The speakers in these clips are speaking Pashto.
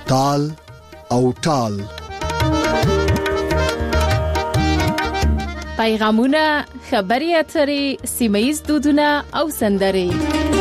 تال او ټال. پیغامونه، خبري اترې، سیمه‌ییز دودونه او سندرې.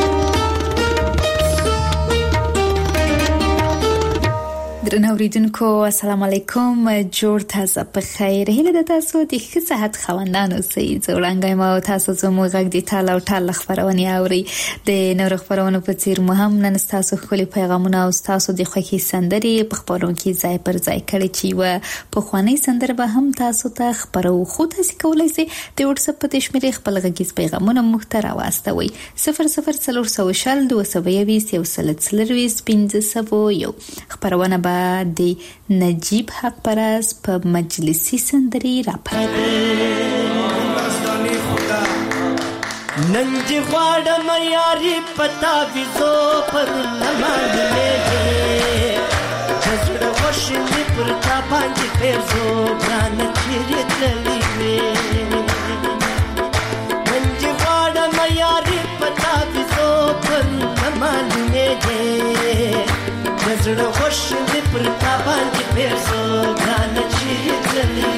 درنو اوریدونکو السلام علیکم، جوړ تازه په خیر. هیله ده تاسو د ښه صحت خواندان اوسئ. زولانګای ما تاسو زموږ غږ دی تال او ټال خبرونه اوري. د نور خبرونو په څیر مهم نن تاسو خپل پیغامونه او تاسو د خوښي سندري په خبرونو کې ځای پر ځای کړی چې و په خواني سندره به هم تاسو ته خبرو خو تاسو کولای شئ د واتس اپ په شمیرې خپل غږیز پیغامونه محتوا واستوي 004022 خبرونه به د نجیب حق پرس په مجلسی سندري راپر ننجی غواړم یاري پتا ویزو پر لمانځلې جزړه وشنې پر تا باندې پېرزو ګران چیرې تللې ننجی غواړم یاري پتا ویزو پر لمانځلې جزړه وشنې پر تا باندې پېرزو ګران چیرې تللې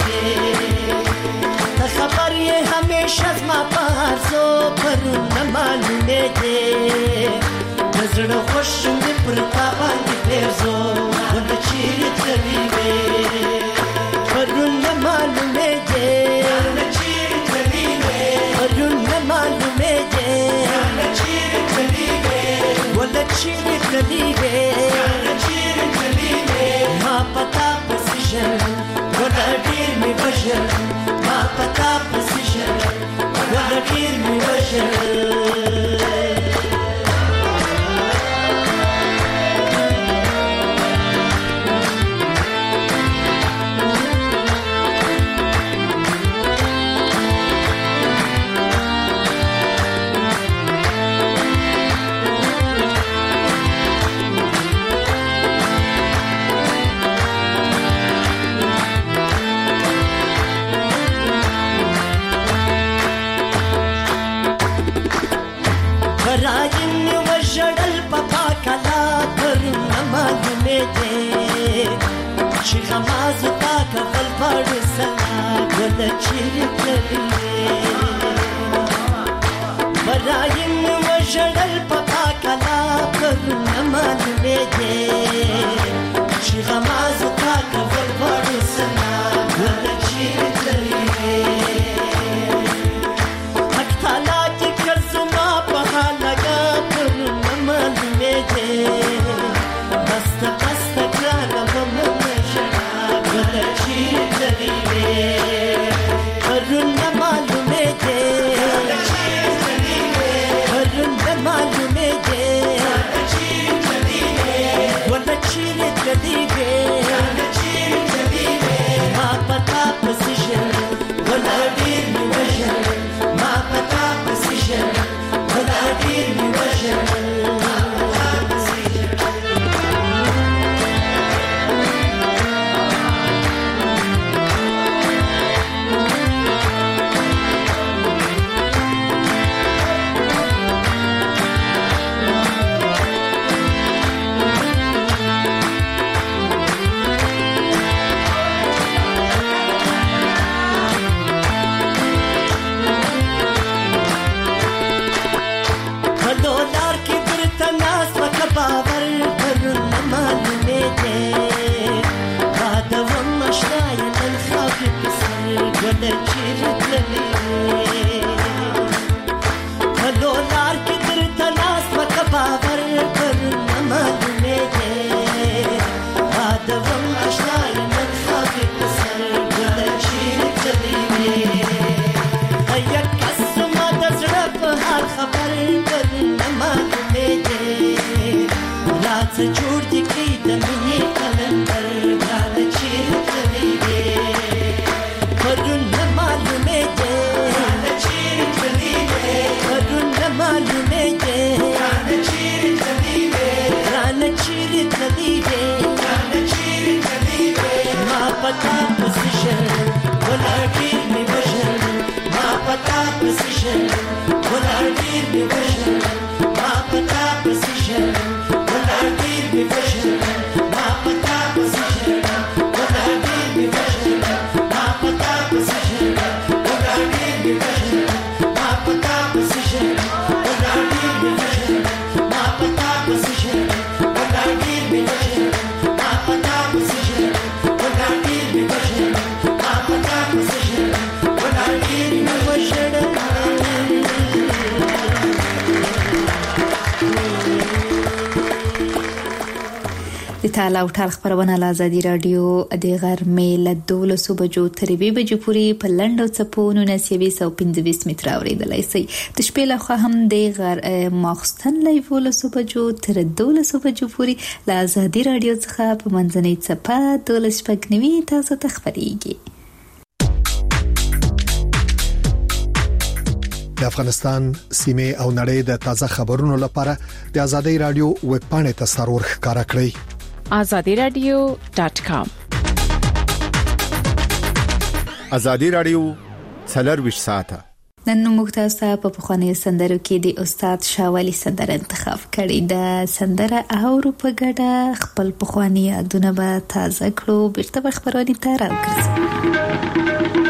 خبر یہ ہمیشہ زما پارزو پر نہ معلومے دے نظر خوش میں پر باندې پیرزو ول چیر چلی وے پر نہ معلومے دے چیر چلی وے پر نہ معلومے دے چیر چلی وے ول چیر چلی وے چیر چلی وے ما پتا پوزیشن ول ډیر می بشر پتا پوزیشن ولا غیر مباشر غماز تا کفل پړ سلا ول چیر کړي برایم وشړل پتا کلا پر نماز مې دې چې غماز تا کفل پړ سلا ول چیر کړي حق تعالی چې کزما په حالګه پر نماز مې دې بست ګران جوړ دي کې د مینې کلندر ګران چیر چلی وې پرون نه معلومې دې ګران چیر چلی وې پرون نه معلومې دې ګران چیر چلی وې ګران چیر چلی وې ګران چیر چلی وې ما پتا پوزیشن ولا ډیر می بشر ما پتا پوزیشن ولا ډیر می بشر ما پتا پوزیشن ولا ډیر می بشر ما پتا د تعالی او ټال خبرونه له ازادي رادیو د غرمې له 12 بجو تر 2 بجو پورې په لنډو څپونو 915 متر اوریدلای شئ. د شپې له خوا هم د ماخستن لایو له 12 بجو تر 12 بجو پورې له ازادي رادیو څخه په منځنۍ څپه 12 تاسو ته خبريږي. د افغانستان سیمه او نړۍ د تازه خبرونو لپاره د ازادي رادیو ویب پاڼې ته سرور ښکارا کړئ azadiradio.com. ازادي رادیو 24 ساعته. نن موږ تاسو په پخواني سندرو کې د استاد شاولی سندره انتخاب کړې. د سندره اورو په ګډه خپل پخواني یادونه به تازه کړو. بیرته خبرونه ته راوګرځو.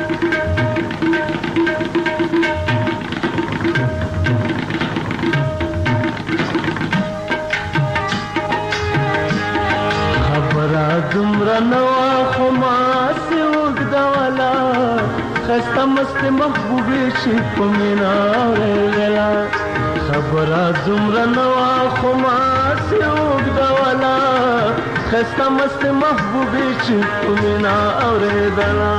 دمرا نوا خماس وګدوالا خسته مست محبوبي شي پمینا ورلا خبره دمرا نوا خماس وګدوالا خسته مست محبوبي شي پمینا ورلا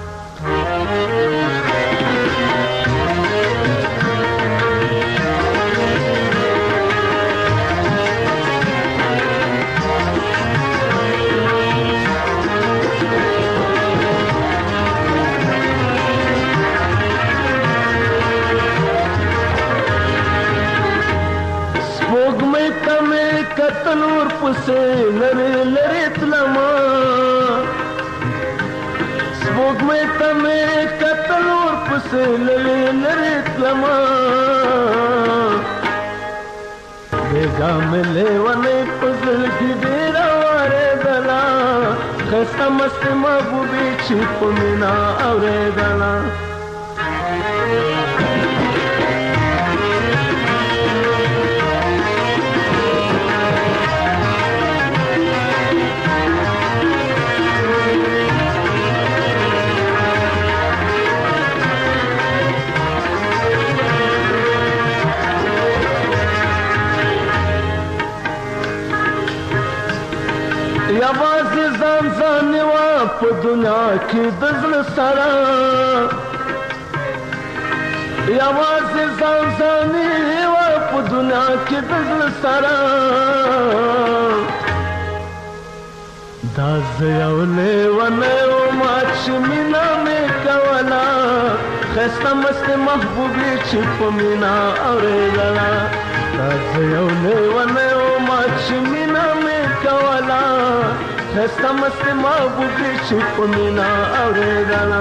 کتنور پسې لری لری تلما سپوږمۍ ته مې کتنور پسې لری لری تلما بیګا مې لیوانې پزل کې ډېر اورېدلا خسته مست محبوبي چې په مینا اورېدلا یوازې ځان ځان نیوه په دنیا کې د زړه سره یوازې ځان ځان نیوه په دنیا کې د زړه سره دا زه یو لیونی ومه چې مینه مې کوله ښایسته مستې محبوبې چې په مینه اورېدله دا زه یو لیونی ومه چې مینه مې کوله خسته مست محبوبي چې په مینا اورېدله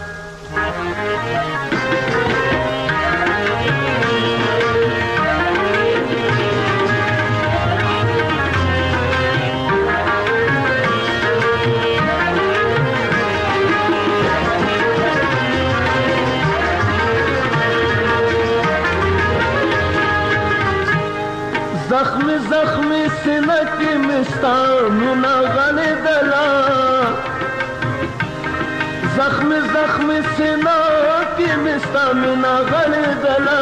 زخمی زخمی سینه کې مستا مینا غلېدله زخمی زخمی سینه کې مستا مینا غلېدله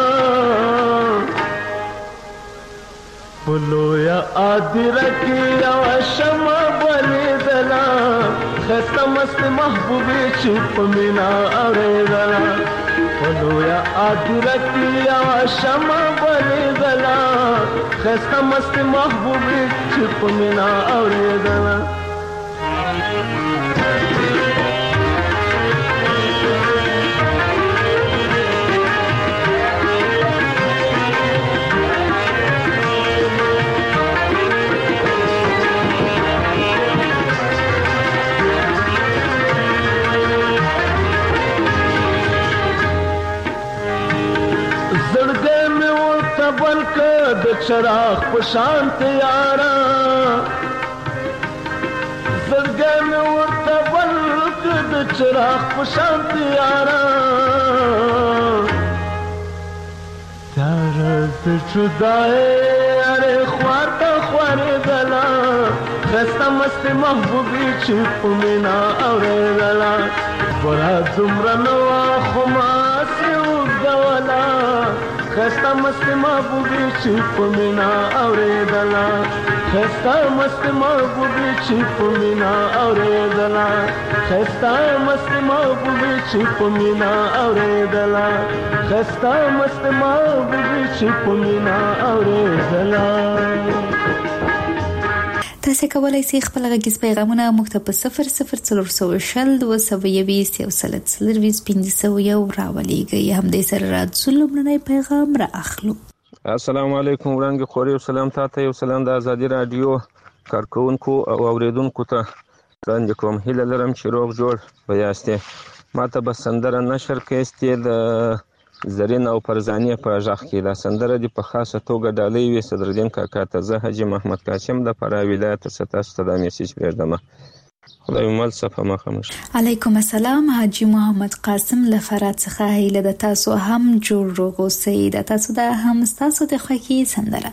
په لویه آدیره کې یوه شمع بلېدله ښایسته مستې محبوبې چې په مینا اورېدله په لویه آدیره کې یوه شمع بلېدله ښایسته مستې محبوبې چې په مینا اورېدله بلکه د چراغ په شان تیاره زړګی مې ورته بلکه د چراغ په شان تیاره تیاره د جدایۍ هرې خوا ته خورېدله ښایسته مستې محبوبې چې په مینا اورېدله ګوره دومره نه وه خو ماسې اوږدوله خسته مست محبوبي چې په مینا اورېدله خسته مست محبوبي چې په مینا اورېدله خسته مست محبوبي چې په مینا اورېدله خسته مست محبوبي چې په مینا اورېدله. تاسو کولای شئ خپل غږیز پیغامونه موږ ته په 0040 222 راولېږئ. همدې سره راځو لومړنی پیغام را اخلو. السلام علیکم وړاندې خوري سلام تاسو یو سلام د ازادي رادیو کارکونکو او اوریدونکو ته وړاندې کوم. هیله لرم چې روغ جوړ ویاستئ. ماته به سندره نشر کېستې د زرین او فرزانیه په غږ کې. دا سندره دی په خاصه توګه ډالۍ وي صدرالدین کاکا ته. زه حاجي محمد قاسم د فراه ولایت څخه تاسو ته دا میسج پرېږدم. خدای مل صفه مخه مشه. علیکم السلام حاجي محمد قاسم له فراه څخه. هیله د تاسو هم جوړ روغ اوسئ. د تاسو د هم تاسو د خوښي سندره.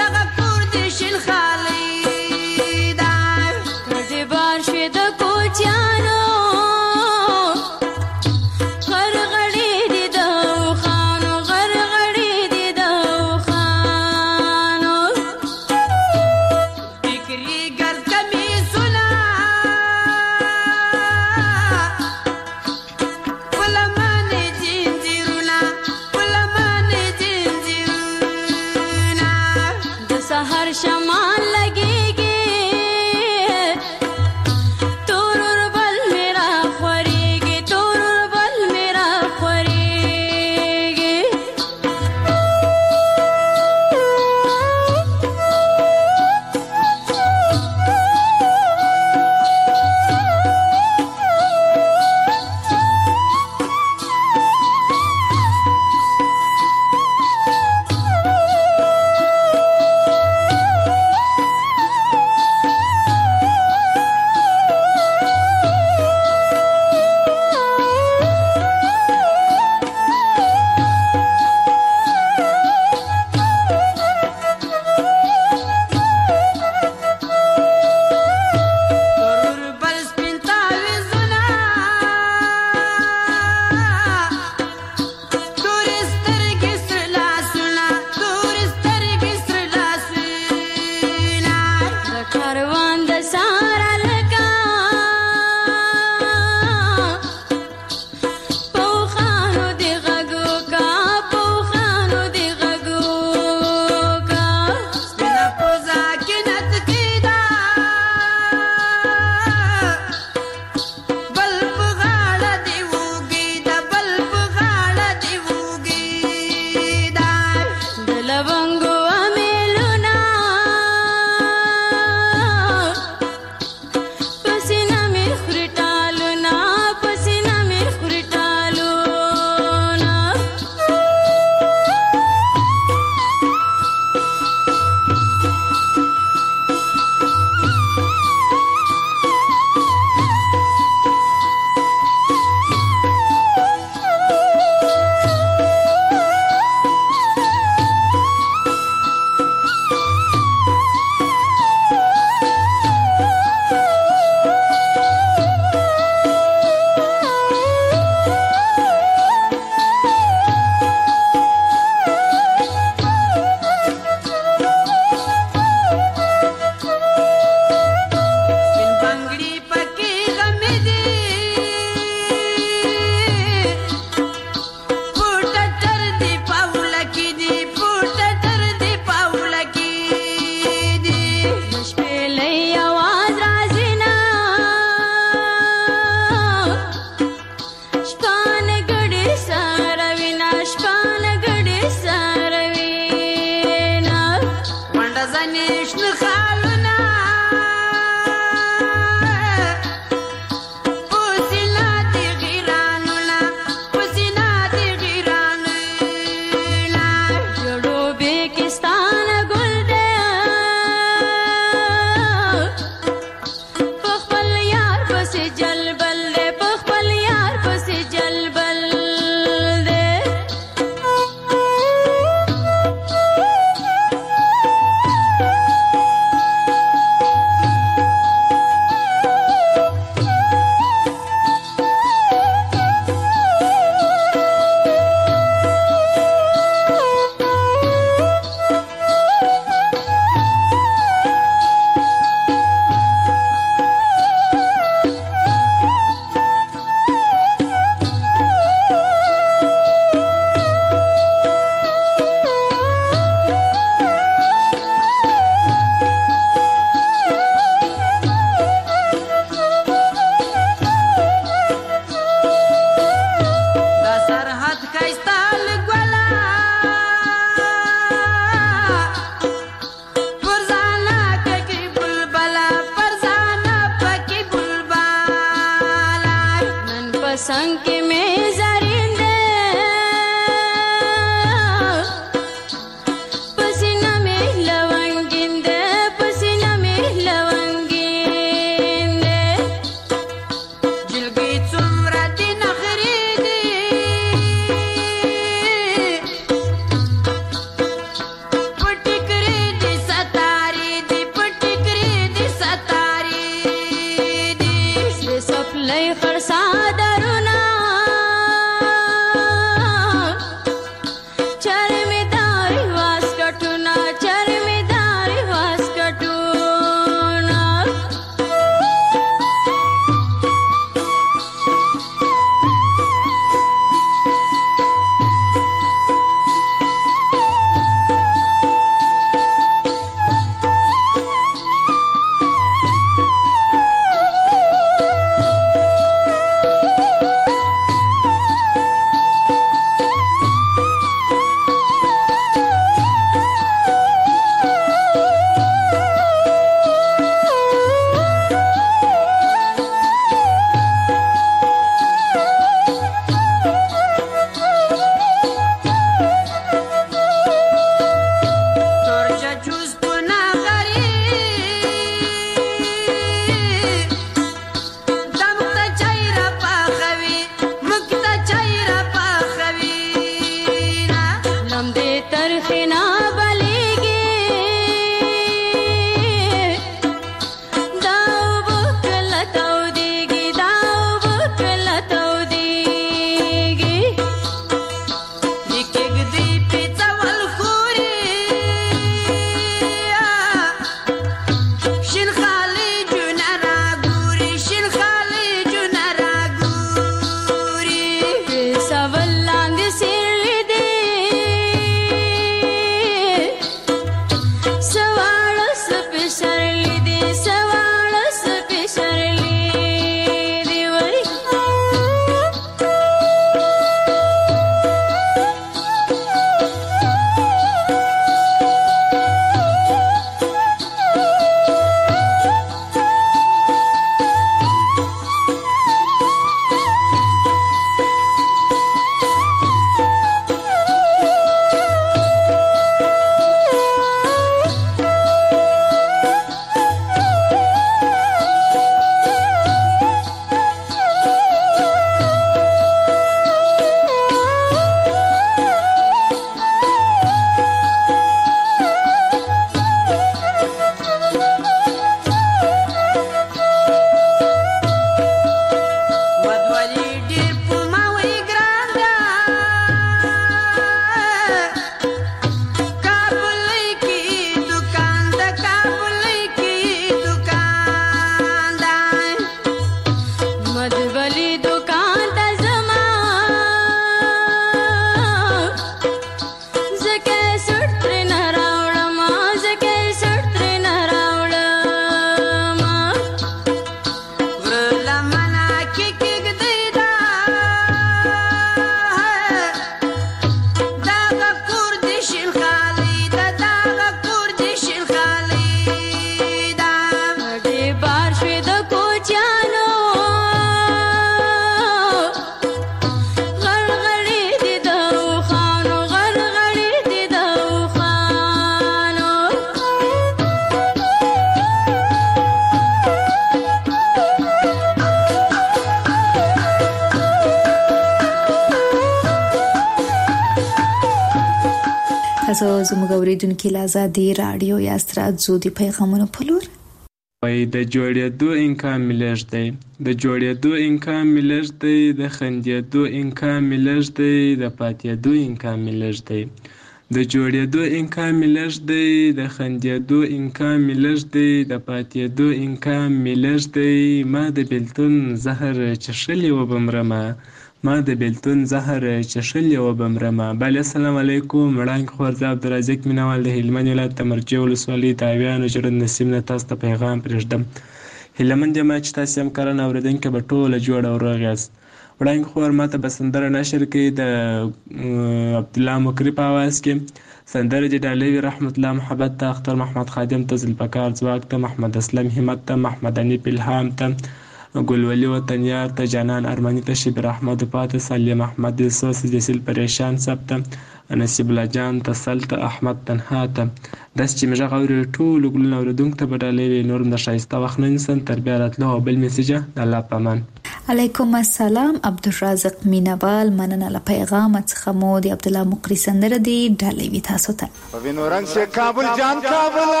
زموږ اوریدونکو له آزادي رادیو یا ستراتزو د پیغامونو په لور وای د جوړېدو امکان ملګری دی، د جوړېدو امکان ملګری دی، د خندېدو امکان ملګری دی، د پاتېدو امکان ملګری دی، د جوړېدو امکان ملګری دی، د خندېدو امکان ملګری دی، د پاتېدو امکان ملګری دی. ما د بیلتون زهر چښلی وبمرمه، ما د بیلتون زهر چښلی وبمرمه. بله السلام علیکم. وړاندې خور زه عبدالرزاق مینوال د هلمند ولایت د مرجې ولسوالۍ د اویانو جرد نسیم نه تاسو ته پیغام پرېږدم. هیله مند یم چې تاسې هم کرن اورېدونکي به ټوله جوړ او روغ یاست. وړاندې خور ما ته به سندره نشر کوي د عبدالله مکري په اواز کې. سندره د ډالوي رحمت الله محبت ته، اختر محمد خادم ته، ذوالفقار ځواک ته، محمد اسلم همت ته، محمد انیف الهام ته، ګلولي وطنیار ته، جانان ارماني ته، شبیر احمد پاته، سلیم احمد سوس، جسیل پریشان سب ته، نصیب الله جان ته، سل ته، احمد تنها ته. داسې چې مې غږ اوري ټولو ګلونه اورېدونکو ته به ډالۍ وي. نور هم د ښایسته وخت نه نیسم تر بیا راتلو او بل میسیجه د الله په امان. علیکم السلام عبدالرزاق مینوال، مننه له پیغام څخه مو د عبدالله مقری سندره دی ډالۍ وي تاسو ته. وینو رنگ سے کابل جان کابل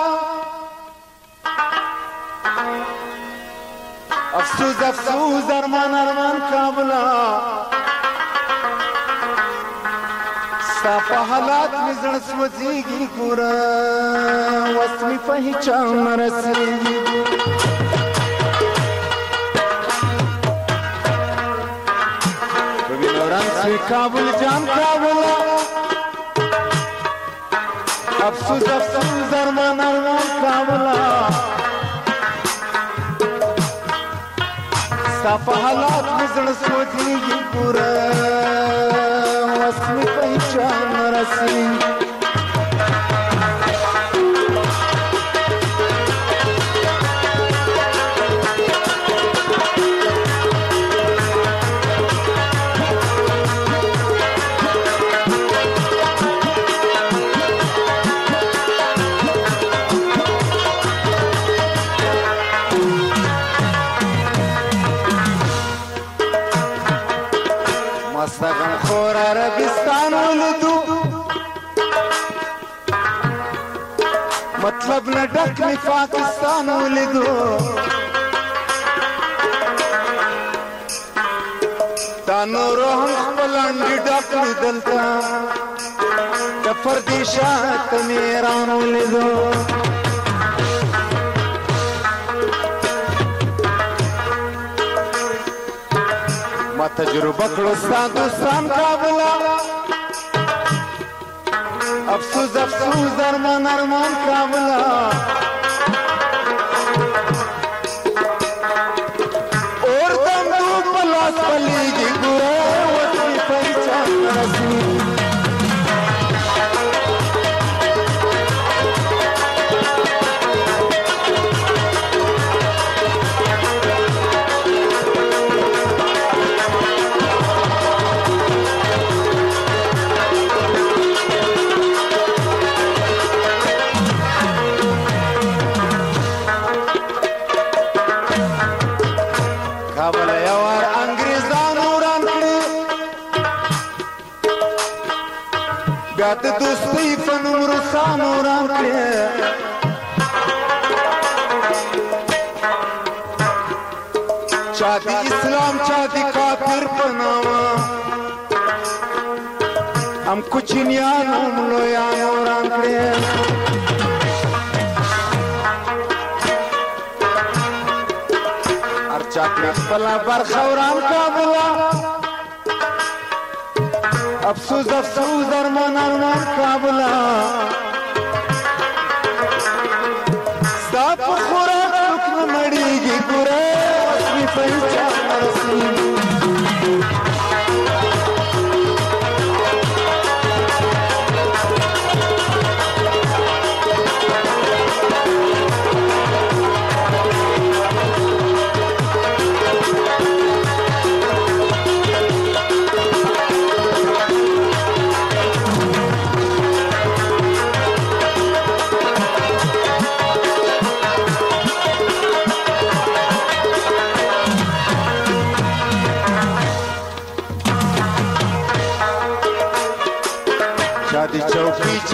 افسوس افسوس ارمان ارمان کابلا ستا حالات می زړه سوځيږي ګوره وس می په هیچا مرسېږي. وینو رنگ سے کابل جان کابل افسوس افسوس ارمان ارمان کابلا ستا حالات می زړه سوځيږي ګوره وس می په هیچا مرسېږي. مستغن خور عربستان ولدو مطلب نه ډک می پاکستان ولدو دا نور هم خپل انډي ډک دلته د پردیشات میران ولدو. ما تجربه کړو ستا دوستان کابلا افسوس افسوس ارمان ارمان کابلا اور دمو پلاس پلیږي ګوره وسې پېچا رسي. د دوستۍ فنون روسانو راکړې چا د اسلام چا د کافر په نامه هم کوچنیانو لویانو راکړې. هر چا کړې خپله برخه وران کابله افسوس افسوس ارمان ارمان کابلا ستا په خوراک څوک نه مړېږي ګوره وس مې په هیچا رسېږي.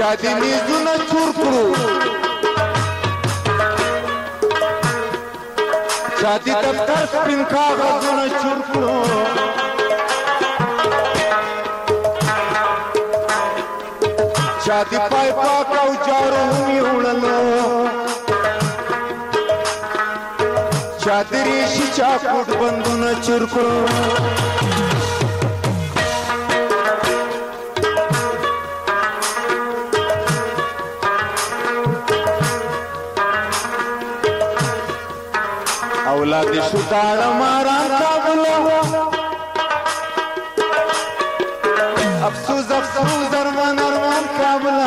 چا دې میزونه چور کړو چا دې دفتر سپین کاغذونه چور کړو چا دې پای پاک او جارو هم یوړلو چا دې ریشي چاکوټ بندونه چور کړو اولاد شو داړه ماران کابلو افسوس افسوس ارمان ارمان کابلا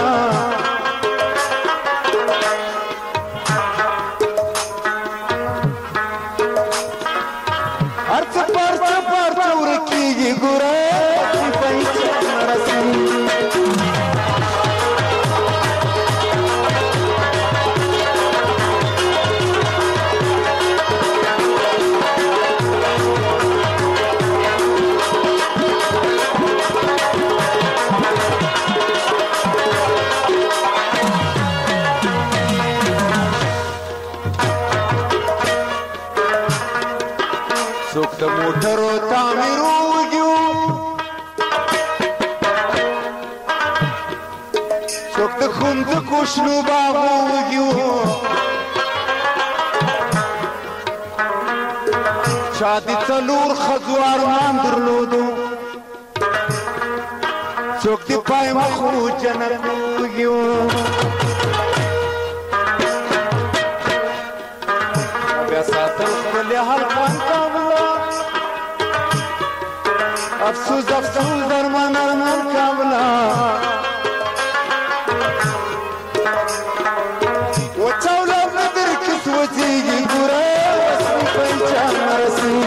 ارڅ پرڅ ورکیږي ګوره پیسې رسي څوک د موټرو تعمیر وګیو څوک د ښوونځکو شنو باغو وګیو چا د څلور ښځو ارمان درلودو څوک د پای مخو جنت وګیو بیا ساتل خپل حلقان کابلا افسوس افسوس ارمان ارمان کابلا وچاولا بدر کس وچیږي ګوره وسمي پنچان رسي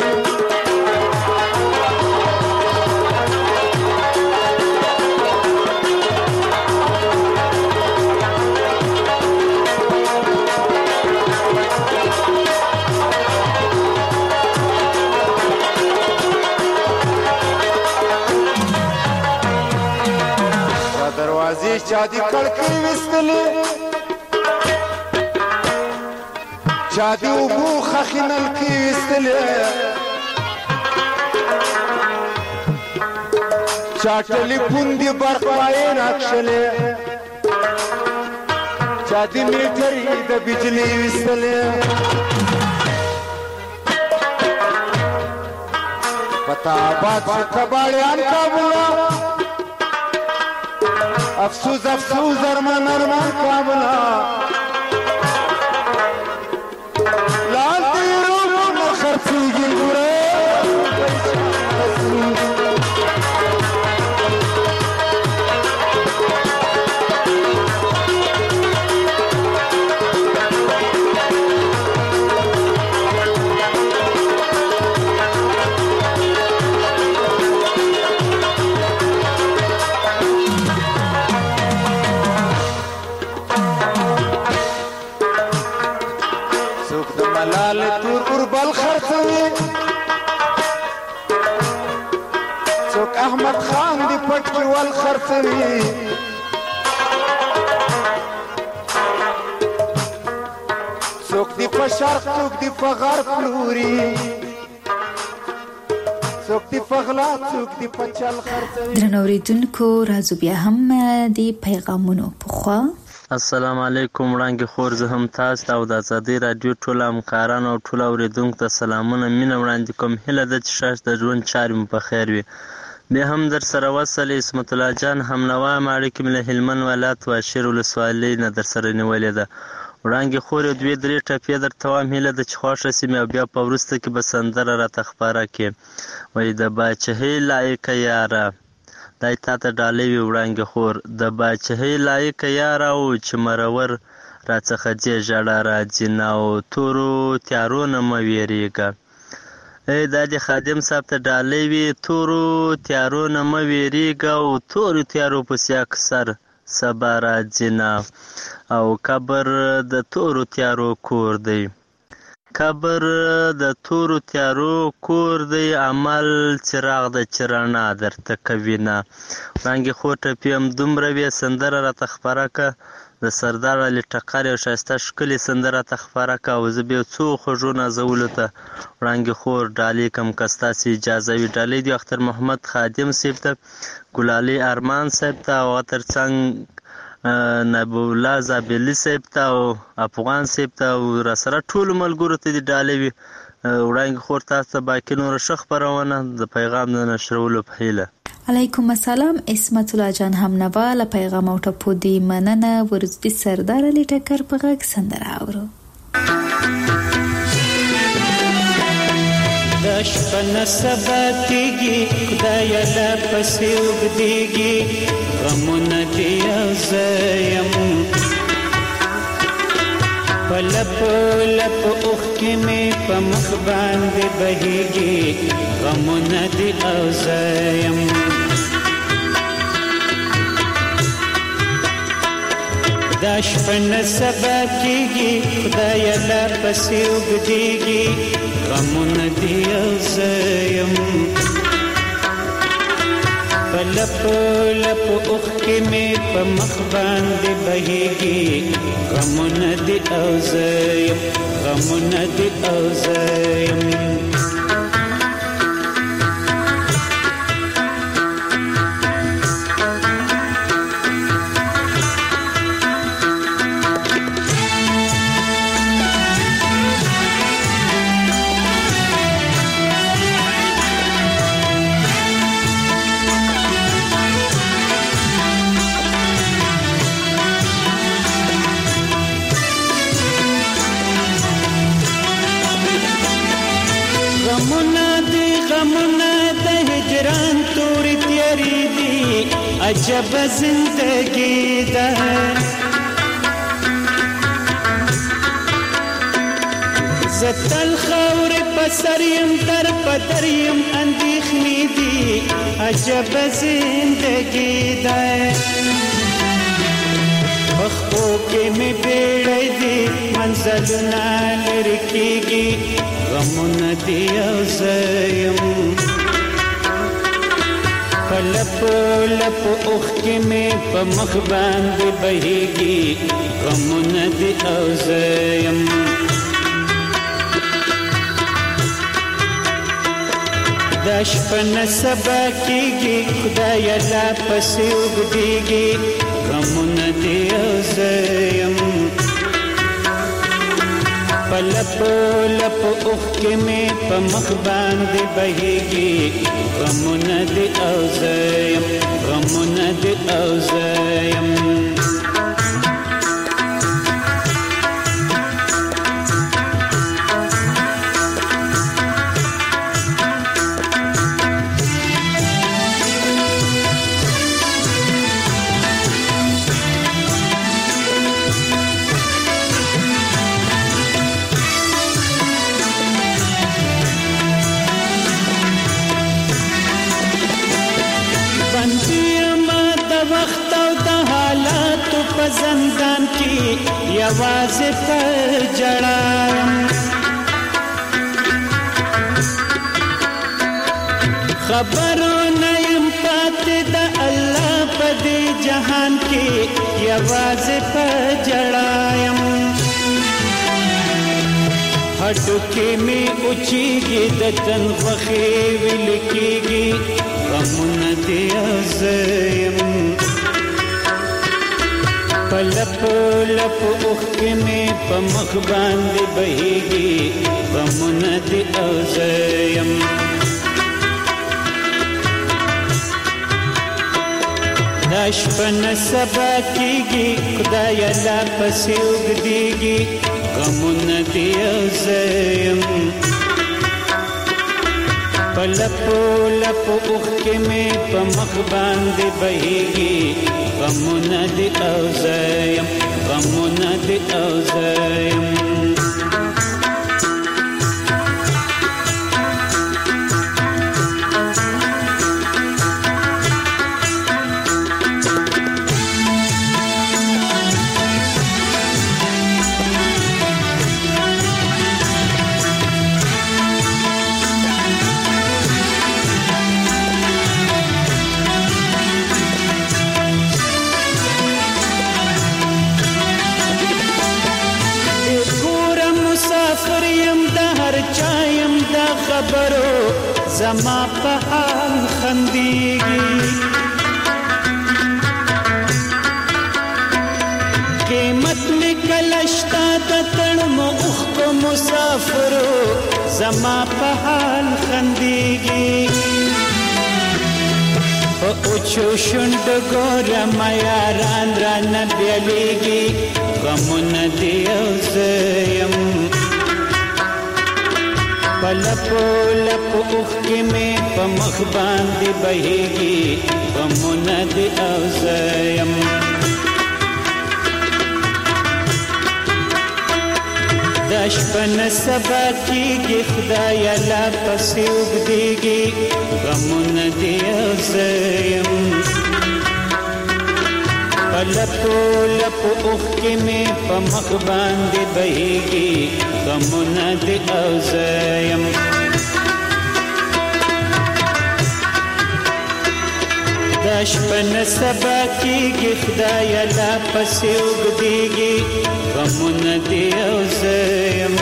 دروازې چا دې کړکۍ ویستلې چا دې اوبو خښې نلکې ویستلې چا ټلیفون دې برق پایې راکښلې چا دې میټرې د بجلۍ ویستلې پتا آباد شو کباړیان کابلا افسوس افسوس ارمان ارمان کابلا لال تیرو نو خرڅیږي ګوره ملال تور اوربل خرڅوي څوک احمد خان دی پټ کې ول خرڅوي څوک دی په شرق څوک دی په غرب پلوري څوک دی په غلا څوک دی په چل خرڅوي درنو اوریدونکو راځو بیا هم د پیغامونو په خوا السلام علیکم وړاندې خور زه هم تاسو ته او د ازادۍ راډیو ټول همکارانو او ټول اوریدونکو ته سلامونه مینه وړاندې کوم هیله ده چې ستاسو د ژوند چارې مو په خیر وي بیا هم در سره وصل عصمت الله جان همنوا اړیکې مې له هلمند ولایت واشیر ولسوالۍ نه در سره نیولې ده وړاندې خور یو دوې درې ټپې درته وایم هیله ده چې خوښه شي مې او بیا په وروسته کې به سندره راته خپاره کړې وایي د باچهۍ لایقه یاره دا تا ته ډالۍ وي وړاندې خور د باچهۍ لایقه یاره و چې مرور راڅخه ځې ژړا راځي نه او تورو تیارو نه مه ویرېږه دا د خادم صاحب ته ډالۍ وي تورو تیارو نه مه ویرېږه او تورو تیارو پسې اکثر سبا راځي نه او قبر د تورو تیارو کور دی کبر د تورو تیارو کور دی، عمل چراغ د چرنا درته کوي نه. وړانګې خور ټپي هم دومره وې، سندره راته خپره که د سردار علي ټقر یو ښایسته ښکلې سندره راته خپره که، او زه بیا یو څو خوږو نازولو ته وړانګې خور ډالۍ کم که ستاسې اجازه وي. ډالۍ دي اختر محمد خادم صاحب ته، ګلالي ارمان صاحب ته، او تر څنګ نبی الله زابلي صاحب ته او افغان صاحب ته، او راسره ټولو ملګرو ته دې ډالۍ وي. وړانګې خور تاسو ته باقي نوره ښه خپرونه د پیغام د نشرولو په هیله. علیکم السلام. اسمت الله جان همنوا له پیغام او ټپو دی مننه. ورځدي سردار علي ټکر په غږ سندره اورو. د شپه نه سبا کېږي، خدای لا پسې اوږدېږي، غمونه دې یو زه یم، په لپو لپو اوښکې مې په مخ باندې بهېږي، غمونه دې او زه یم. دا شپه نه سبا کېږي، خدای لا پسې اوږدېږي، غمونه دې او زه یم، په لپو لپو اوښکې مې په مخ باندې بهېږي، غمونه دې او زه یم، غمونه دې او زه یم. عجب زندگی ده، زتل خور پسر یم در پدر یم اندیخنی دی، عجب زندگی ده، بخو کې می بیړی دی، منزلونه لرې کېږي، غمونه دې او زه یم، په لپو لپو اوښکې مې په مخ باندې بهېږي، غمونه دې او زه یم. دا شپه نه سبا کېږي، خدایه لا پسې اوږدېږي، غمونه دې او زه یم، په لپو لپو اوښکې مې په مخ باندې بهېږي، غمونه دې او زه یم، غمونه دې او زه یم. زندان کی یوازې پر جړایم، خبرونه یم پاتې د الله په دې جهان کې، یوازې پر جړایم، هډوکې مې اوچېږي، د تن غوښې ویل کېږي، غمونه دې او زه یم، په لپو لپو اوښکې مې په مخ باندې بهېږي، غمونه دې او زه یم. دا شپه نه سبا کېږي، خدایه لا پسې اوږدېږي، غمونه دې او زه یم، په لپو لپو اوښکې مې په مخ باندې بهېږي، غمونه دې او زه یم، غمونه دې او زه یم. خبرو زما په حال خندېږي قیمت مې کله شته د تړمو اوښکو مسافرو زما په حال خندېږي په اوچو شونډو ګورم یاران رانه بیلیږي غمونه دې یو زه یم په لپو لپو اوښکې مې په مخ باندې بهیږي غمونه دې یو زه یم دا شپه نه سبا کېږي خدایه لا پسې اوږدېږي غمونه دې یو زه یم په لپو لپو اوښکې مې په مخ باندې بهیږي غمونه دې یو زه یم دا شپه نه سبا کېږي خدایه لا پسې اوږدېږي غمونه دې یو زه یم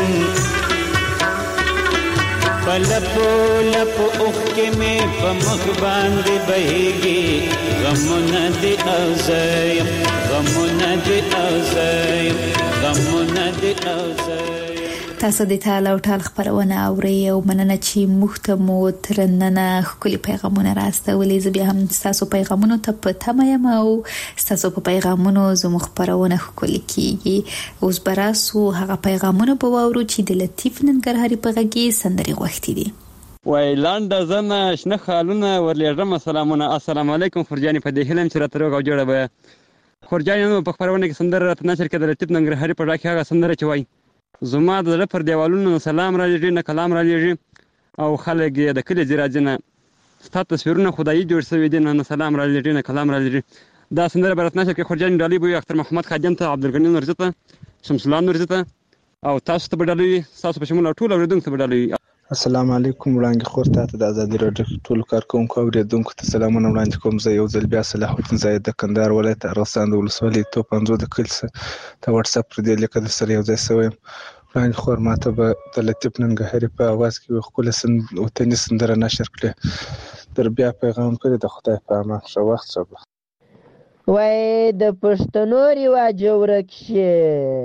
په لپو لپو اوښکې مې په مخ باندې بهیږي غمونه دې یو زه یم غمونه دې یو زه یم غمونه دې یو زه یم تاسو د ټال او ټال خبرونه اورئ او مننه چې موږ ته مو تر ننه ښکلي پیغامونه راستولي زه بیا هم ستاسو پیغامونو ته په تمه یم او ستاسو په پیغامونو زموږ خبرونه ښکلي کیږي اوس به راسو هغه پیغامونه به واورو چې د لطیف ننګرهاري په غږ کې سندرې غوښتي دي وای لانډه زنه شنه خالونه ورلېږم سلامونه السلام علیکم خورجانې په دې هیله یم چې راته روغ او جوړه به خورجانې نن په خپرونه کې سندره راته نشر کې د لطیف ننګرهاري په غږ کې هغه سندره چې وایي زما د زړه پر دیوالونو سلام را لېږي نه کلام را لېږي او خلک یې د کلي ځي راځي نه ستا تصویرونه خدایي جوړ شوي دي نه سلام را لېږي نه کلام را لېږي دا سندره به راته نشر کې خورجانې ډالۍ به وي اختر محمد خادم ته عبدالغني نورزي ته شمس الله نورزي ته او تاسو ته به ډالۍ وي ستاسو په شمول ټول اورېدونکو ته به ډالۍ وي السلام علیکم وړاندې خور ته د ازادي راډیو ټولو کارکوونکو او اورېدونکو ته سلامونه وړاندې کوم زه یو ځل بیا صلاح الدین زاید د کندهار ولایت ارغستان د ولسوالۍ توپ 50 د کلي ته واتس اپ پر دې لیکه د سره یو ځای شوی وړاندې خور ماته به د لطیف ننګرهاري په اواز کې ښکلې وطني سندره نشر کړې در بیا پیغام کړی د خدای په امان ښه وخت شه وای د پښتنو رواج ورک شي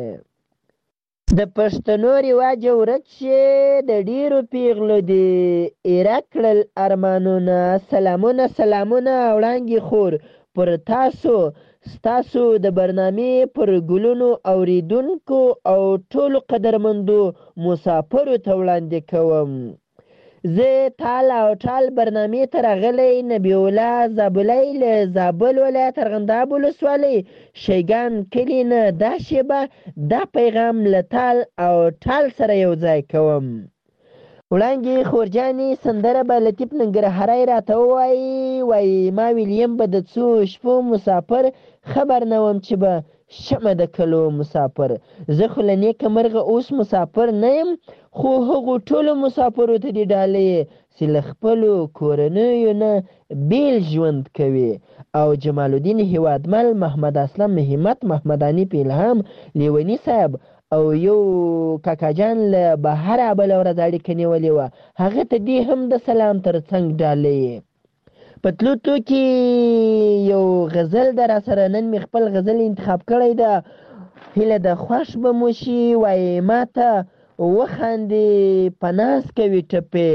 د پښتنو رواج ورک شي د ډیرو پیغلو دی ایره کړل ارمانونه سلامونه سلامونه وړاندې خور پر تاسو ستاسو د برنامې پر ګلونو اوریدونکو او ټولو قدرمندو مسافرو ته وړاندې کوم زه ټال او ټال برنامې ته راغلی نبی الله زابلی له زابل ولایت ارغنداب ولسوالۍ شیګان کلي نه دا شیبه دا پیغام له ټال او ټال سره یو ځای کوم وړاندې خورجانې سندره به لطیف ننګرهاری راته ووایي وایي ما ویلیم به د څو شپو مسافر خبر نه وم چې به شمه د کلو مسافر زه خو له نیکه مرغه اوس مسافر نه یم خو هغو ټولو مسافرو ته دې ډالۍ چې له خپلو کورنیو نه بیل ژوند کوي او جمال الدین هیوادمل محمد اسلم همت محمداني پیلهام لیونی صاحب او یو کاکاجان له بهره بله ورځ اړیکه نیولې وه هغه ته دې هم د سلام تر څنګ ډالۍ په تلو کې یو غزل ده را سره نن مې خپل غزل انتخاب کړی ده هیله د خوښ به مو شي وایي ما ته وخاندې په ناز کوي ټپې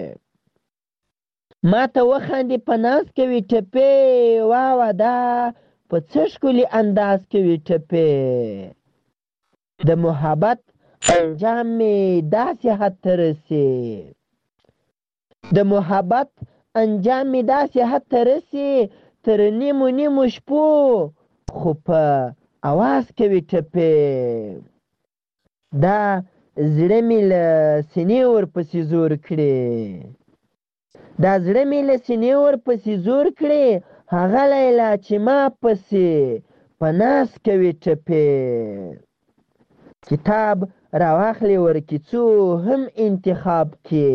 ما ته وخاندې په ناز کوي ټپې واوه دا په څه ښکلي انداز کوي ټپې د محبت انجام مې داسې حد ته رسي د محبت انجام مې داسې حد ته رسي تر نیمو نیمو شپو خو په اواز کوي ټپې دا زړه مې له سینې ورپسې زور کړې دا زړه مې له سینې ورپسې زور کړې هغه لیلا چې ما پسې په ناز کوي ټپې کتاب راواخلې ورکیڅو هم انتخاب کې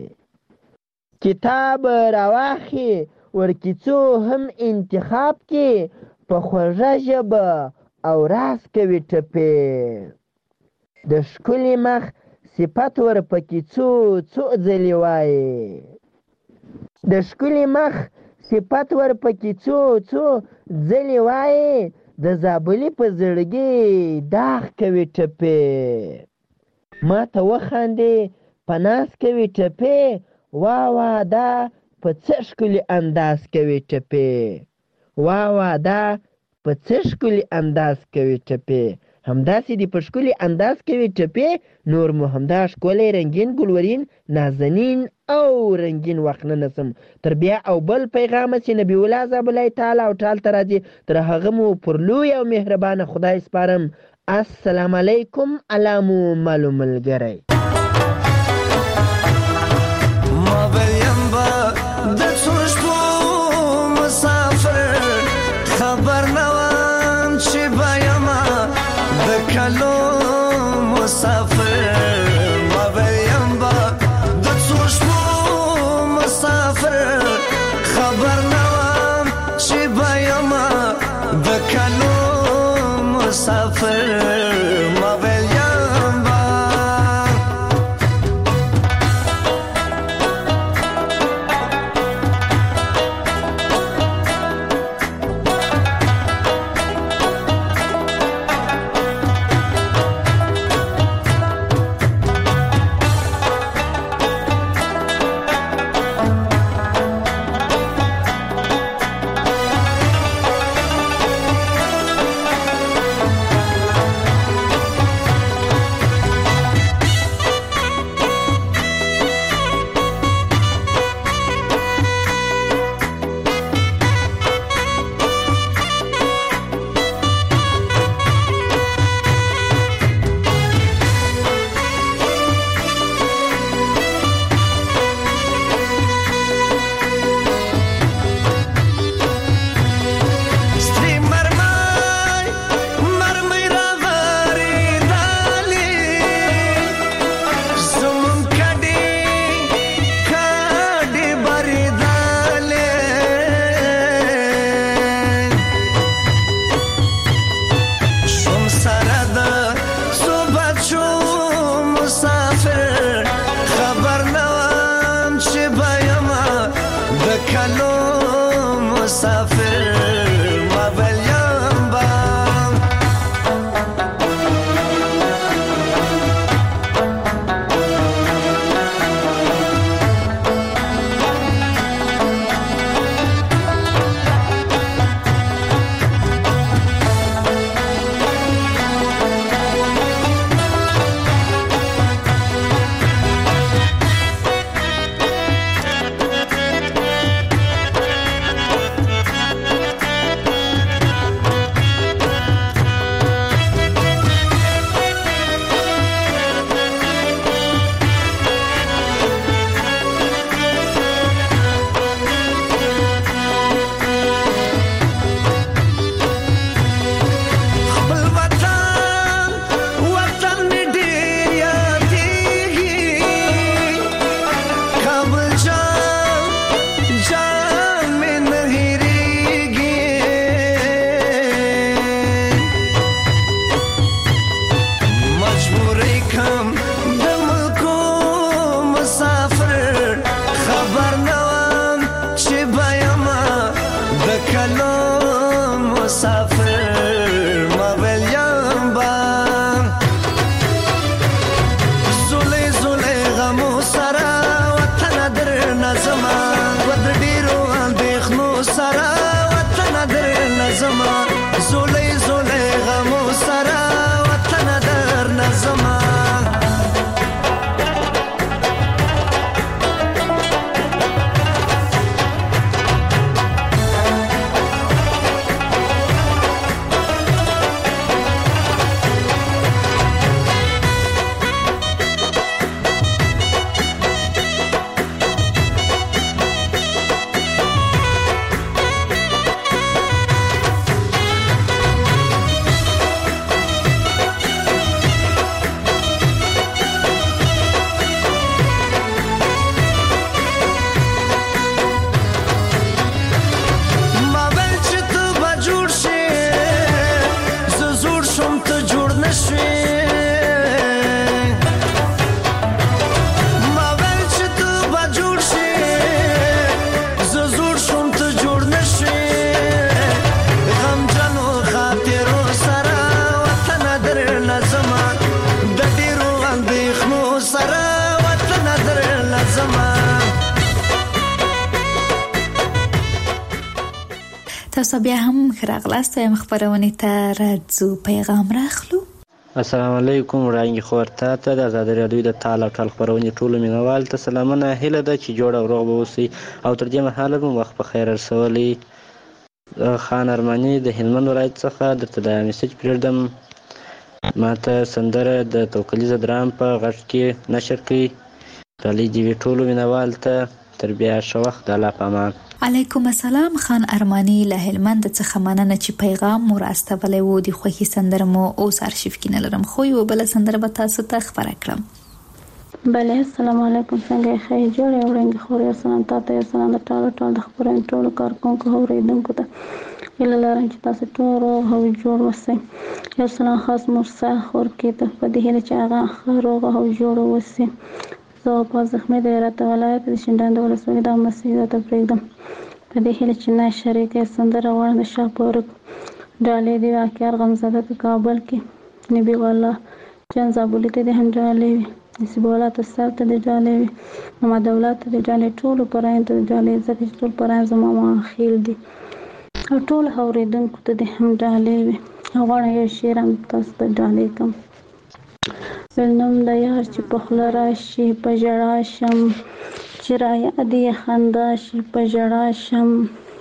کتاب راواخلې ورکیڅو هم انتخاب کې په خوږه ژبه او راز کوي ټپې د ښکلي مخ صفت ورپکې څو ځلې وایې د ښکلي مخ صفت ورپکې څو ځلې وایې د زابلي په زړګي داغ کوي ټپې ما ته وخاندې په ناز کوي ټپې وا دا په څه ښکلي انداز کوي ټپې وا دا په څه ښکلي انداز کوي ټپې همداسې دې په ښکلي انداز کوي ټپې نور مو همدا ښکلی رنګین ګلورین نازنین او رنګین وخت نه نسم تر بیا او بل پیغامه چې نبی الله زابلی تعالی او ټال ته راځي تر هغه مو پر لوی او مهربانه خدای سپارم السلام علیکم الله مو مالو ملګری ما ویم با د څو شپو مسافر خبر نه وم چې به یمه د کلو مسافر ما ویم با د څو شپو مسافر خبر نه وم چې به یمه د کلو مسافر ما ویم با تاسو بیا هم خراغلاست یم خبرونه ته راځو پیغام راخلو. السلام علیکم وړاندې خور ته د آزادۍ رادیو د تال او ټال خبرونې ټولو مینوال ته سلامونه. هیله ده چې جوړ او روغ به اوسئ او تر دې مهاله مو وخت په خیر رسولی. خان ارماني د هلمند ولایت څخه درته دا میسج پرېږدم. ما ته سندره د توکلیزه درام په غږ کې نشر کړئ. ډالۍ دې وي ټولو مینوال ته. تر بیا ښه وخت. د الله په امان. علیکم السلام. خان ارمانی له هلمند څخه مننه چې پیغام مو راستولی و. د خوښي سندره مو اوس ارشیف کې نه لرم، خو یوه بله سندره به تاسو ته خپره کړم. بله السلام علیکم. څنګه یې ښه جوړ یې وړاندې خور یو سلام تاته یو سلام د ټال د خبرونې ټولو کارکوونکو اورېدونکو ته هیله لرم چې تاسو ټول روغ او جوړ اوسئ. یو سلام خاص مرسل خورکې ته په دې هیله چې هغه ښه روغ او جوړ اوسي. زه په زخمي د هرات ولایت د شینډنډ ولسوالۍ د مسجد ته پرېږدم په دې هیله چې نه شریکه سندره غواړم د شاه پورک ډالۍ دی واقعار غمزده په کابل کې نبی الله جان زابولي ته د هم ډالۍ وي، نصیب الله تصال ته د ډالۍ وي، محمد دولت ته د ډالۍ ټولو پراین ته د ډالۍ ځکه چې ټول پراین زما خیل دي او ټول اورېدونکو ته د هم ډالۍ وي. غواړم یو شعر هم تاسو ته ډالۍ کړم. سلنم د یار چې په خوله راشي په ژړا شم، چې رایاد یې خندا شي په ژړا شم،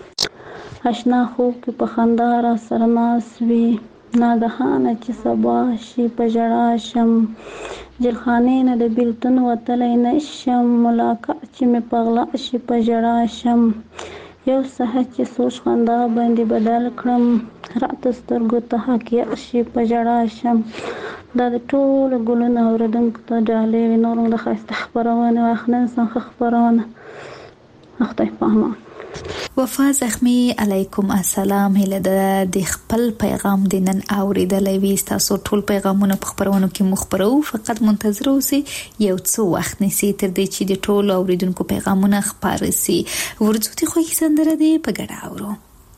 اشنا خوب کې په خندا را سره ناست وي، ناګهانه چې سبا شي په ژړا شم، جلخانې نه د بیلتون وتلی نشم، ملاقات چې مې په غلا شي په ژړا شم، یو ساعت چې سوچ خندا باندې بدل کړم، راته سترګو ته حقیقت شي په ژړا شم. دا د ټولو ګلونو اورېدونکو ته ډالۍ وي. نور هم د ښایسته خپرونې واخلئ څنګه خپرونه. خدای په امان. وفا زخمی علیکم السلام. هیله ده د خپل پیغام د نن اوریدلی وي. تاسو ټول پیغامونه په خبرونو کې مو خپرو، فقط منتظر اوسئ یو څو وخت نیسي تر دې چې د ټولو اوریدونکو پیغامونه خپاره سي. ورځو د خوښي سندره دی په ګډه اورو.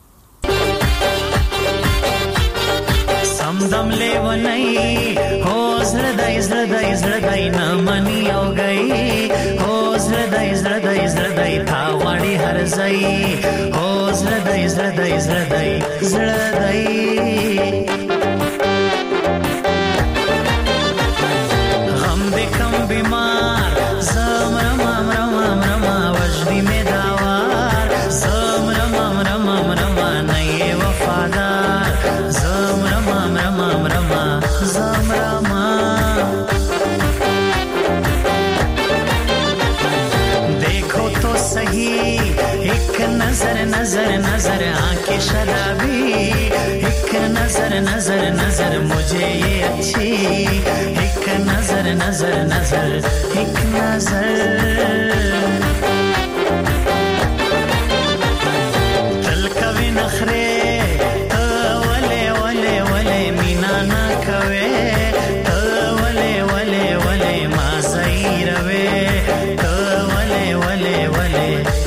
دم لیونی هو زړه دای نه منی او گئی، هو زړه دای تا وړي هر ځای، هو زړه دای غم دې کم بیمار زم رما وجدی می داوار زم رما نه وفادار زم رما देखो तो सही एक नजर आंखें शराबी, एक नजर मुझे ये अच्छी, एक नजर एक दिल कभी नखरे वले मीना ना कवे वले मा रवे वले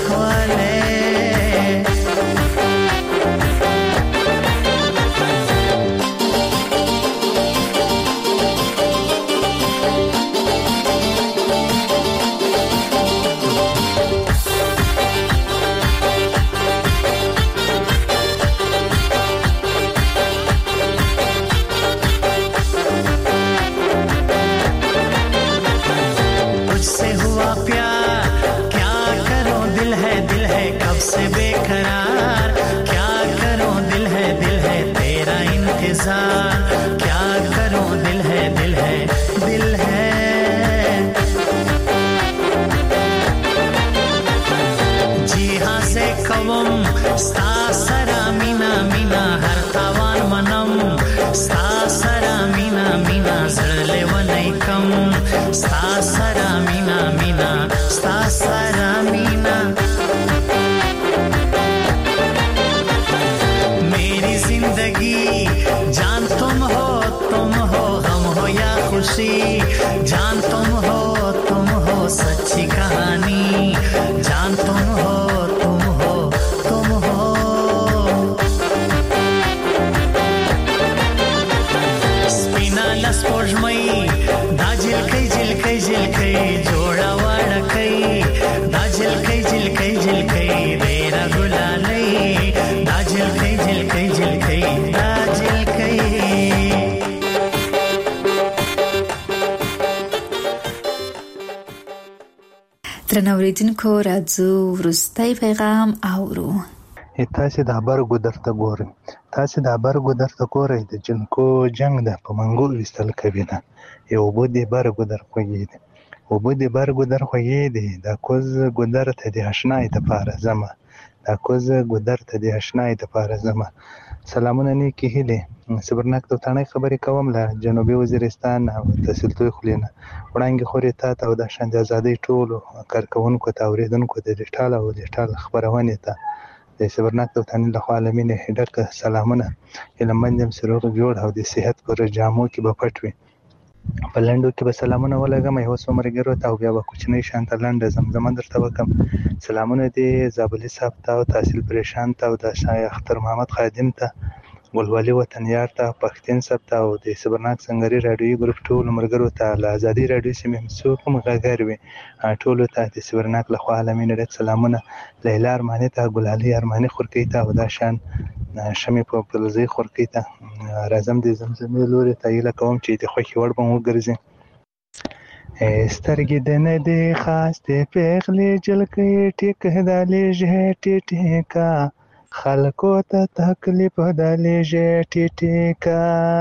तुझसे हुआ प्यार क्या करो दिल है कब से बेकरार, क्या करो दिल है तेरा इंतजार, क्या करो दिल है जी हाँ से कवम स्ता सरा मीना हर तावान मनम स्ता सरा मीना जड़ले वनई कम स्ता सरा मीना स्ता सरा मीना मेरी जिंदगी जान तुम हो गम हो या खुशी, जान तुम हो सच्ची कहानी, जान तुम हो स्पोर्ट्समई दा झिलकै जोड़ा वाड़कै दा झिलकै देरा गुलालै दा झिलकै درنو اوریدونکو راځو وروستی پیغام اورو. تاسې د ابرګو درته ګورئ، تاسې د ابرګو درته ګورئ، د جنکو جنگ ده په منګو ویستل کوي نه، یو اوبه دې برګو در خوږې دي، اوبه دې برګو در خوږې دي، دا کوز ګودر ته دې اشنای د پاره زمه، دا کوز ګودر ته دې اشنای د پاره زمه. سلامونه نیکې هیلې، صبرناک دوتانۍ خبرې کوم له جنوبي وزیرستان او تحصیل توی خلینه. وړانګې خورې تا ته او د شان د ازادۍ ټولو کارکوونکو ته اورېدونکو د ډیټال او ډیټال خپرونې ته د صبرناک دوتانۍ له خوا لمینې ډکه سلامونه. هیلهمند یم چې روغ جوړ او د صحت پر جامو کې به پټ وي. په لنډو کې به سلامونه ولګم یو څو ملګرو ته او بیا به کوچنۍ شانته لنډه زمزمه درته وکړم. سلامونه دې زابلي صاحب ته او تحصیل پریشان ته او د شاه اختر محمد خادم ته، ګلوالي وطن یار ته، پښتین صاحب ته او د صبرناک سنگري رادیوي ګروپ ټولو ملګرو ته، له ازادي رادیو سیمې څوک هم غږر وي ټولو ته د صبرناک له خوا لمینې ډک سلامونه. لیلا ارماني ته، ګلالي ارماني خورکۍ ته او دا شان شمې په پلزۍ خورکۍ ته. راځم د زمزمې لوري ته هیله کوم چې د خوښې وړ به وګرځي. سترګې د نه دې خاص دې پیغلې جلکۍ ټیک د لیژې ټیټیکا، خلکو ته تکلیف د لیژې ټیټیکا،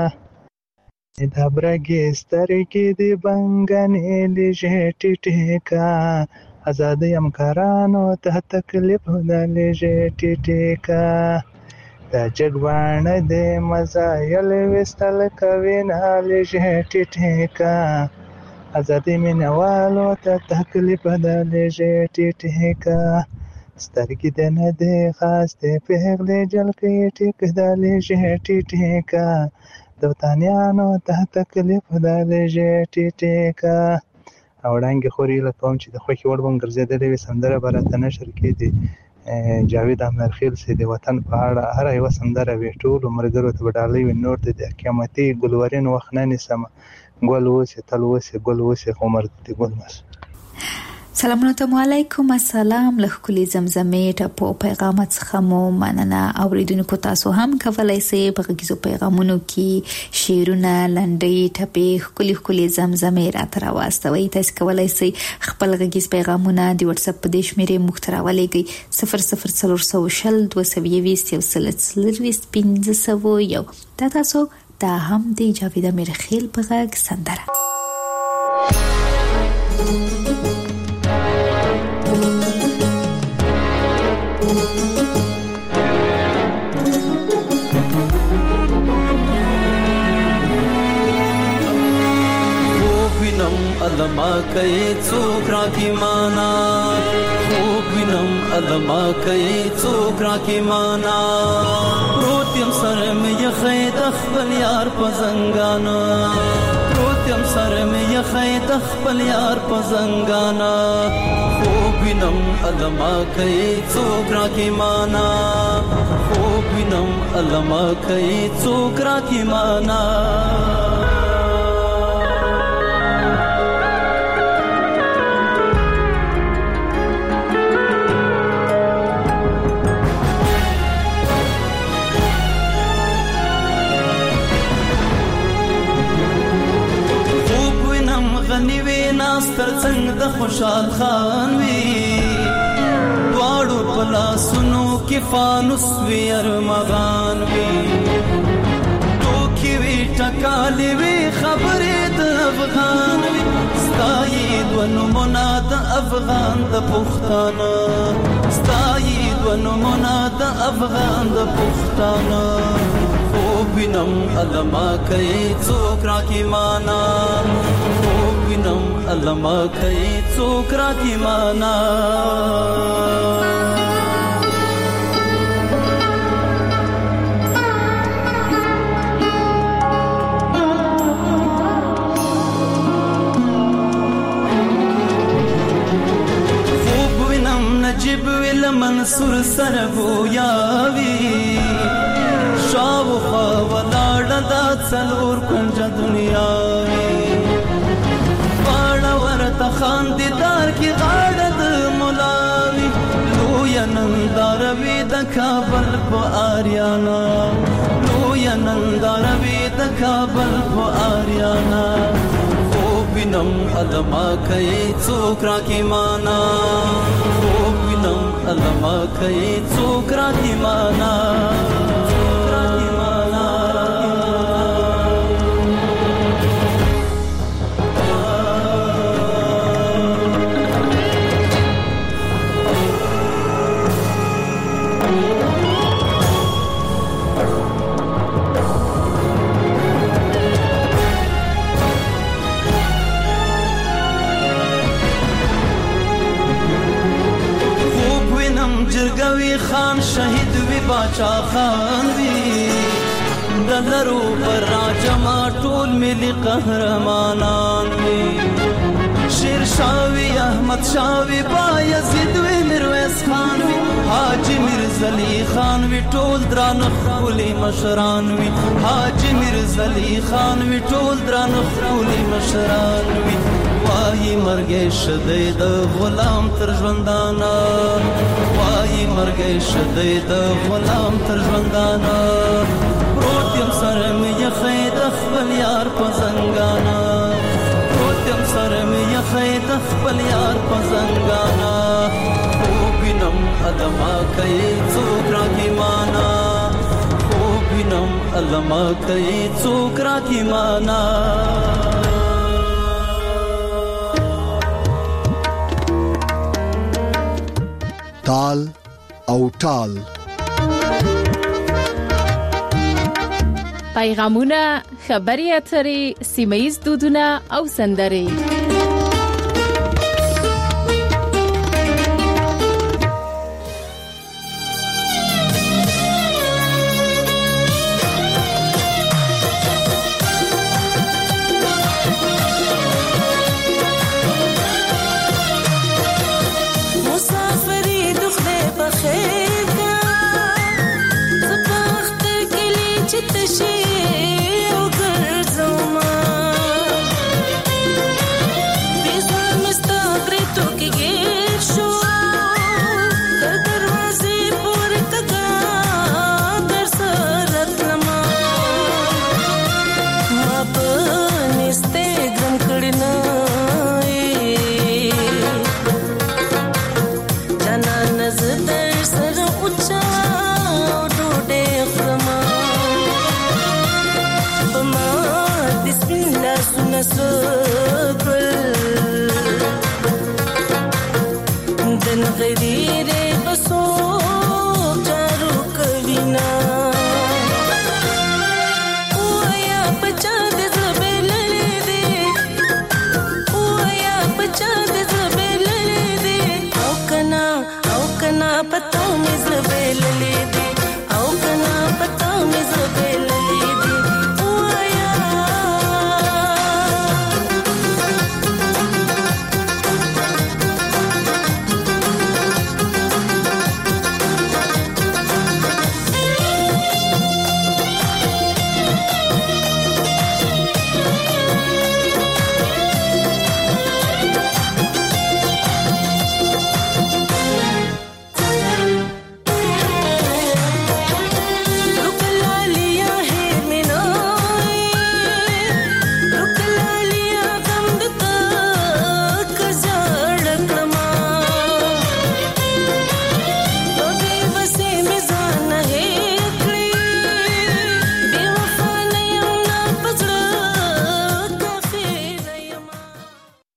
د برګې سترګې د بنګنې لیژې ټیټیکا، ازادۍ همکارانو ته تکلیف د لیژې ټیټیکا، د جګواڼه د مزایل وستل کوي نه لیژې ټیټیکا، ازادۍ مینوالو ته تکلیف د لیژې ټیټیکا، سترګې د نه دې خاص دې پیغلې جلکۍ ټیک د لیژې ټیټیکا، د وطنیانو ته تکلیف د لیژې ټیټیکا. وړانګې خورې هیله کوم چې د خوښې وړ به ګرځېدلې وي. سندره به راته نشر کړي جاوید امرخیل سي د وطن په اړه هر یوه سندره وي ټولو ملګرو ته به ډالۍ وي. نور د قیامتي ګلورین وخت نه نیسمه، ګل اوسې تل اوسې ګل اوسې عمر دې ګل مس. سلام علیکم، السلام. له ښکلې زمزمې ټپو پیغامات څخه مو مننه. اوریدونکو تاسو هم کولای شئ په غږیزو پیغامونو کې شعرونه، لنډۍ، ټپې، ښکلې زمزمې راته راواستوئ. تاسو کولای شئ خپل غږیز پیغامونه د واتس اپ په دې شمیرې موږ ته راولېږئ 00420 دا تاسو دا هم د جاوید امرخیل په غږ سندره. علما کوي څوک راکی مانا، خوب وینم علما کوي څوک راکی مانا، پروتیم سر مې یخې د خپل یار په زنګانا، پروتیم سر مې یخې د خپل یار په زنګانا، خوب وینم علما کوي څوک راکی مانا، خوب وینم علما کوي څوک راکی مانا. تر څنګ د خوشحال خان وی دواړو پلاسونو کې فانوس وی ارمغان وی ټوکی وی ټکالې وی خبرې د افغان وی ستایید ونمونه د افغان د پښتانه، ستایید ونمونه د افغان د پښتانه، خوب وینم علما کوي څوک راکی مانا، خوب وینم علما کوي څوک راکی مانا. خوب وینم نجیب ویل منصور سره گویاوی، شاوخوا ولاړه دا څلور کنجه دنیا وی، غاړه ورته خاندیدار کې غاړه د ملاوي، لویه ننداره وي د کابل په آریانا، لویه ننداره وي د کابل په آریانا، خوب وینم علما کوي څوک راکې معنا خوب وینم علما کوي څوک راکې معنا جرګوي خان شهید وی باچا خان وی دلرو پر راجما ټول ملي قهرمانان وی شیر شاوی احمد شاوی بایزید وی میرویس خان وی حاجی میرزلی خان وی ټول دران خولي مشران وی حاجی میرزلی خان وی ټول دران خولي مشران وی وای مرګ شدې د غلام تر ژوندانا وای مرګ شدې د غلام تر ژوندانا پروت يم سره مې خید خپل یار په زنګانا پروت يم سره مې خید خپل یار په زنګانا او بینم ادما کوي څوک راکې معنا او بینم علما کوي څوک راکې معنا تال او ټال پیغامونه خبري اترې سیمه‌یز دودونه او سندرې पता मिज़ बेल ले